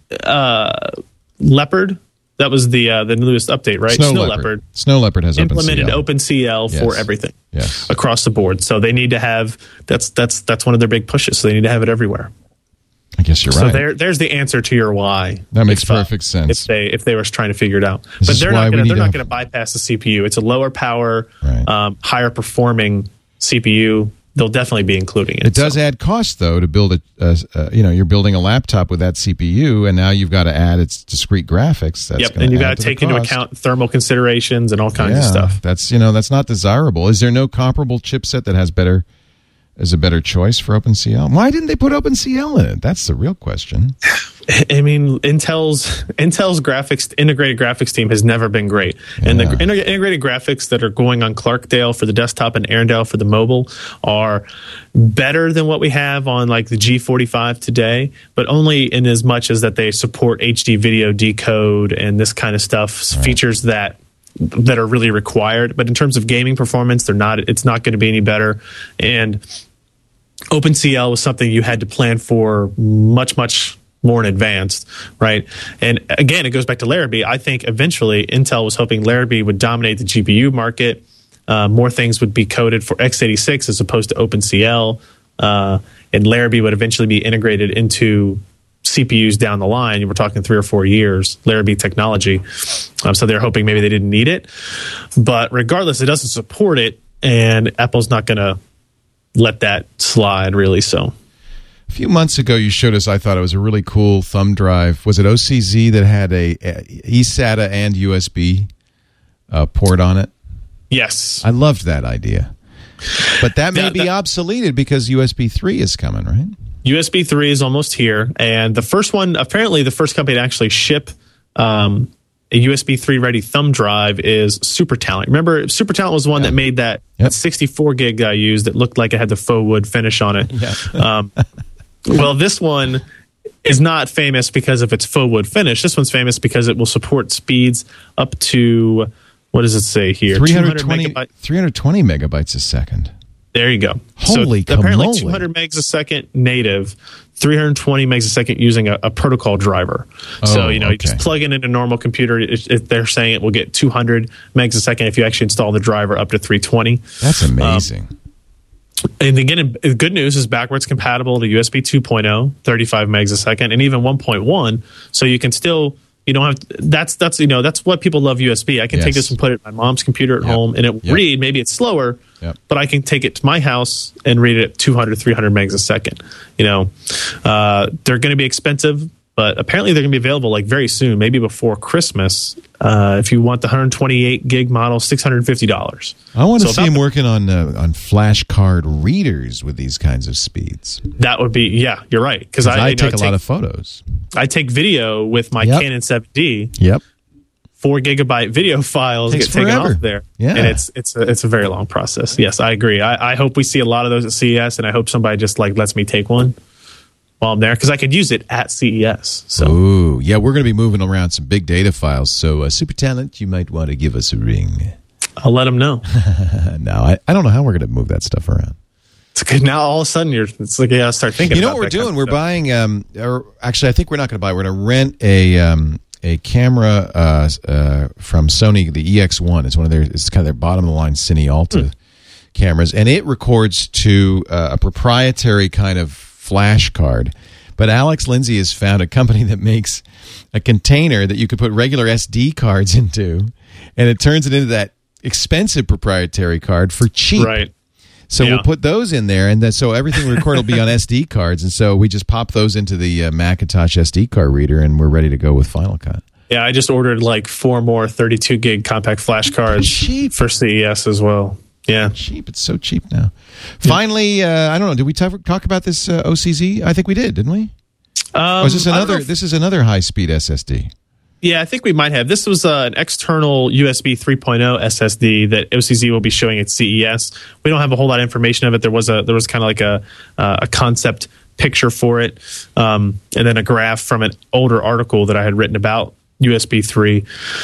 Leopard. That was the newest update, right? Snow Leopard. Snow Leopard has implemented OpenCL for everything across the board. So they need to have that's one of their big pushes. So they need to have it everywhere. I guess you're so right. there's the answer to your why. That makes perfect sense. If they were trying to figure it out, but they're not going to bypass the CPU. It's a lower power, higher performing CPU. They'll definitely be including it. It does add cost, though, to build you're building a laptop with that CPU, and now you've got to add its discrete graphics. That's and you got to take into account thermal considerations and all kinds of stuff. That's not desirable. Is there no comparable chipset that is a better choice for OpenCL? Why didn't they put OpenCL in it? That's the real question. I mean, Intel's integrated graphics team has never been great, and the integrated graphics that are going on Clarkdale for the desktop and Arendelle for the mobile are better than what we have on like the G45 today, but only in as much as that they support HD video decode and this kind of stuff, features that are really required. But in terms of gaming performance, it's not going to be any better. And OpenCL was something you had to plan for much, much more in advance, right? And again, it goes back to Larrabee. I think eventually Intel was hoping Larrabee would dominate the GPU market. More things would be coded for x86 as opposed to OpenCL. And Larrabee would eventually be integrated into CPUs down the line. We're talking 3 or 4 years, Larrabee technology. So they're hoping maybe they didn't need it. But regardless, it doesn't support it, and Apple's not going to let that slide, really. So a few months ago, you showed us, I thought it was a really cool thumb drive. Was it OCZ that had a eSATA and USB port on it? Yes. I loved that idea. But that may be obsoleted because USB 3 is coming, right? USB 3 is almost here. And the first one, apparently the first company to actually ship a USB 3 ready thumb drive is SuperTalent. Remember, SuperTalent was the one that made that 64 gig I used that looked like it had the faux wood finish on it. Yeah. Well, this one is not famous because of its faux wood finish. This one's famous because it will support speeds up to, what does it say here? 320 megabytes a second. There you go. Holy so apparently 200 megs a second native, 320 megs a second using a protocol driver. So, you just plug it into a normal computer. If they're saying it will get 200 megs a second if you actually install the driver up to 320. That's amazing. And again, good news is backwards compatible to USB 2.0, 35 megs a second, and even 1.1. So you can still, you don't have, that's what people love USB. I can take this and put it in my mom's computer at home, and it will read. Maybe it's slower, but I can take it to my house and read it at 200, 300 megs a second. They're going to be expensive, but apparently they're going to be available like very soon, maybe before Christmas. If you want the 128 gig model, $650. I want to see them working on flash card readers with these kinds of speeds. That would be, you're right. Because I take a lot of photos. I take video with my Canon 7D. Yep. 4 gigabyte video files get taken off there. Yeah. And it's a very long process. Yes, I agree. I hope we see a lot of those at CES, and I hope somebody just lets me take one while I'm there, because I could use it at CES. So. Ooh, yeah, we're going to be moving around some big data files. So, SuperTalent, you might want to give us a ring. I'll let them know. No, I don't know how we're going to move that stuff around. It's good. Now all of a sudden it's like I start thinking. You know what we're doing? We're buying. Or actually, I think we're not going to buy. We're going to rent a camera from Sony. The EX1 is one of it's kind of their bottom of the line Cine Alta cameras, and it records to a proprietary kind of flash card. But Alex Lindsay has found a company that makes a container that you could put regular SD cards into, and it turns it into that expensive proprietary card for cheap. Right. So we'll put those in there, and so everything we record will be on SD cards, and so we just pop those into the Macintosh SD card reader, and we're ready to go with Final Cut. Yeah, I just ordered like 4 more 32 gig compact flash cards for CES as well. Yeah, cheap. It's so cheap now. Finally, I don't know. Did we talk about this OCZ? I think we did, didn't we? Is this another? This is another high-speed SSD. Yeah, I think we might have. This was an external USB 3.0 SSD that OCZ will be showing at CES. We don't have a whole lot of information of it. There was kind of like a concept picture for it, and then a graph from an older article that I had written about USB 3.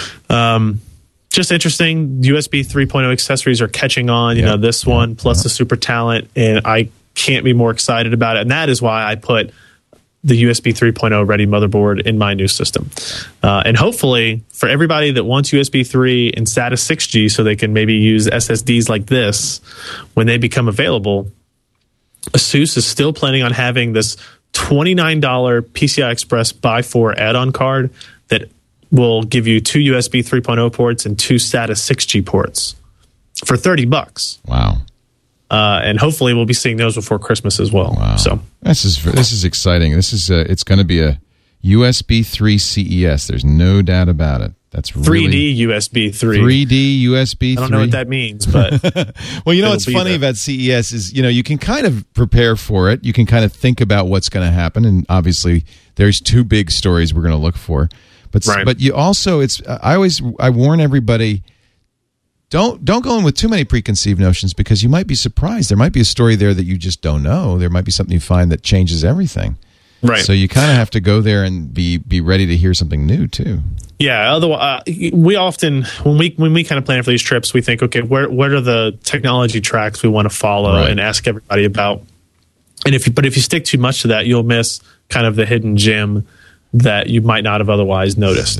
Just interesting. USB 3.0 accessories are catching on. This one plus the SuperTalent, and I can't be more excited about it. And that is why I put the USB 3.0 ready motherboard in my new system. And hopefully for everybody that wants USB 3 and SATA 6G so they can maybe use SSDs like this when they become available, ASUS is still planning on having this $29 PCI Express by 4 add-on card that will give you 2 USB 3.0 ports and 2 SATA 6G ports for $30. Wow. And hopefully we'll be seeing those before Christmas as well. Wow. So this is exciting. This is it's going to be a USB 3 CES. There's no doubt about it. That's 3D USB 3. 3D USB 3. I don't know what that means, but well, what's funny about CES is, you can kind of prepare for it. You can kind of think about what's going to happen, and obviously there's 2 big stories we're going to look for. But you also I warn everybody, don't go in with too many preconceived notions, because you might be surprised. There might be a story there that you just don't know. There might be something you find that changes everything. Right. So you kind of have to go there and be ready to hear something new too. Yeah. Otherwise, we often when we kind of plan for these trips, we think, okay, what are the technology tracks we want to follow and ask everybody about. And if you stick too much to that, you'll miss kind of the hidden gem that you might not have otherwise noticed.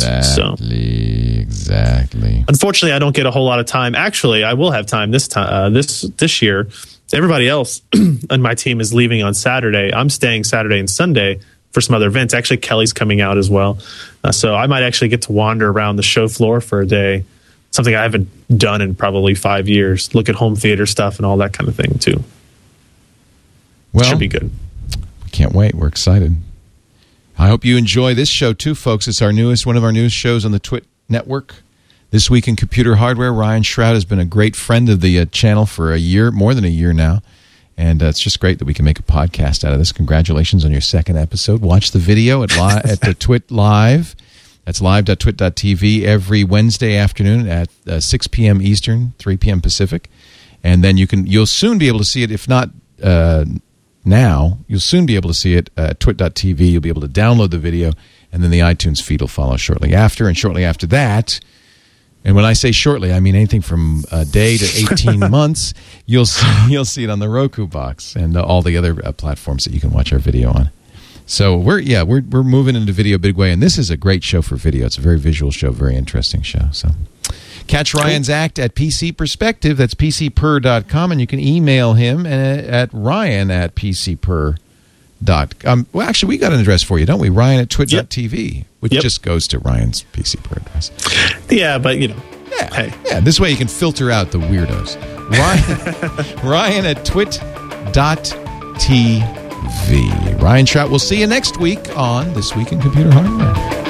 Exactly. Unfortunately, I don't get a whole lot of time. Actually, I will have time this year. Everybody else on my team is leaving on Saturday. I'm staying Saturday and Sunday for some other events. Actually, Kelly's coming out as well. So I might actually get to wander around the show floor for a day, something I haven't done in probably 5 years. Look at home theater stuff and all that kind of thing, too. Well, should be good. We can't wait. We're excited. I hope you enjoy this show, too, folks. It's one of our newest shows on the Twit Network. This Week in Computer Hardware. Ryan Shrout has been a great friend of the channel for a year, more than a year now. And it's just great that we can make a podcast out of this. Congratulations on your 2nd episode. Watch the video at the Twit Live. That's live.twit.tv every Wednesday afternoon at 6 p.m. Eastern, 3 p.m. Pacific. And then you'll soon be able to see it, if not now, you'll soon be able to see it at twit.tv. You'll be able to download the video, and then the iTunes feed will follow shortly after. And shortly after that, and when I say shortly, I mean anything from a day to 18 months, you'll see it on the Roku box and all the other platforms that you can watch our video on. So we're moving into video big way, and this is a great show for video. It's a very visual show, very interesting show. So catch Ryan's act at PC Perspective. That's PCPer.com, and you can email him at Ryan@PCPer.com. Well, actually, we got an address for you, don't we? Ryan at twit.tv, which just goes to Ryan's PC Per address. Yeah, but Yeah, this way you can filter out the weirdos. Ryan at twit.tv. Ryan Shrout, we'll see you next week on This Week in Computer Hardware.